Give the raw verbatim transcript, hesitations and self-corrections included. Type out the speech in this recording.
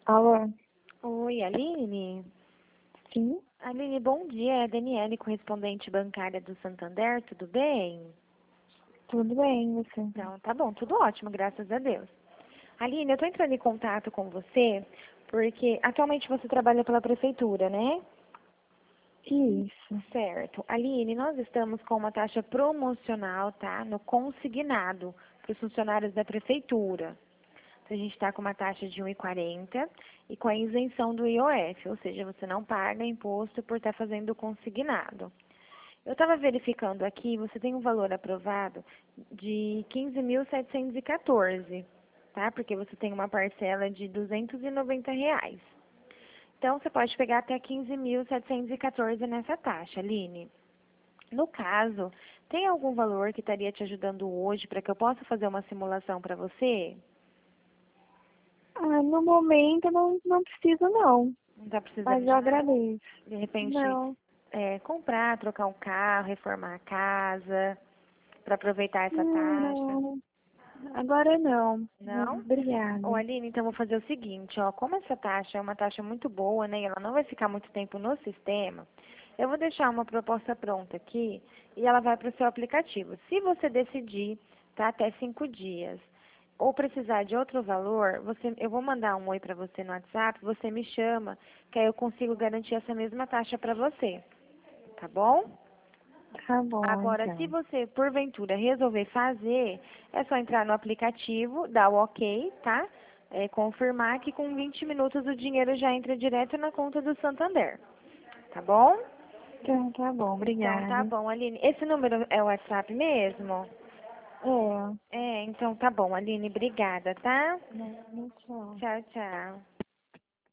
Alô? Oi, Aline? Sim? Aline, bom dia. É a Daniele, correspondente bancária do Santander, tudo bem? Tudo bem, você? Então, tá bom, tudo ótimo, graças a Deus. Aline, eu tô entrando em contato com você porque atualmente você trabalha pela prefeitura, né? Isso. Certo. Aline, nós estamos com uma taxa promocional, tá? No consignado para os funcionários da prefeitura. A gente está com uma taxa de um e quarenta e com a isenção do I O F, ou seja, você não paga imposto por estar fazendo o consignado. Eu estava verificando aqui, você tem um valor aprovado de quinze mil setecentos e quatorze, tá? Porque você tem uma parcela de duzentos e noventa reais. Então, você pode pegar até quinze mil setecentos e quatorze nessa taxa, Aline. No caso, tem algum valor que estaria te ajudando hoje para que eu possa fazer uma simulação para você? Ah, no momento não, não preciso não, Não está precisando mas de eu nada? agradeço. De repente, Não, é, comprar, trocar um carro, reformar a casa, para aproveitar essa taxa. não, agora não. Não? Ô, Obrigada. Aline, então vou fazer o seguinte, ó, como essa taxa é uma taxa muito boa, né, e ela não vai ficar muito tempo no sistema, eu vou deixar uma proposta pronta aqui e ela vai para o seu aplicativo. Se você decidir, tá, até cinco dias, ou precisar de outro valor, você, eu vou mandar um oi para você no WhatsApp, você me chama, que aí eu consigo garantir essa mesma taxa para você, tá bom? Tá bom, Agora, se então. você, porventura, resolver fazer, é só entrar no aplicativo, dar o ok, tá? É, confirmar que com vinte minutos o dinheiro já entra direto na conta do Santander, tá bom? Então, tá bom, Então, tá obrigada. bom, Aline. Esse número é o WhatsApp mesmo? É. É, então tá bom, Aline. Obrigada, tá? Não, tchau. Tchau, tchau.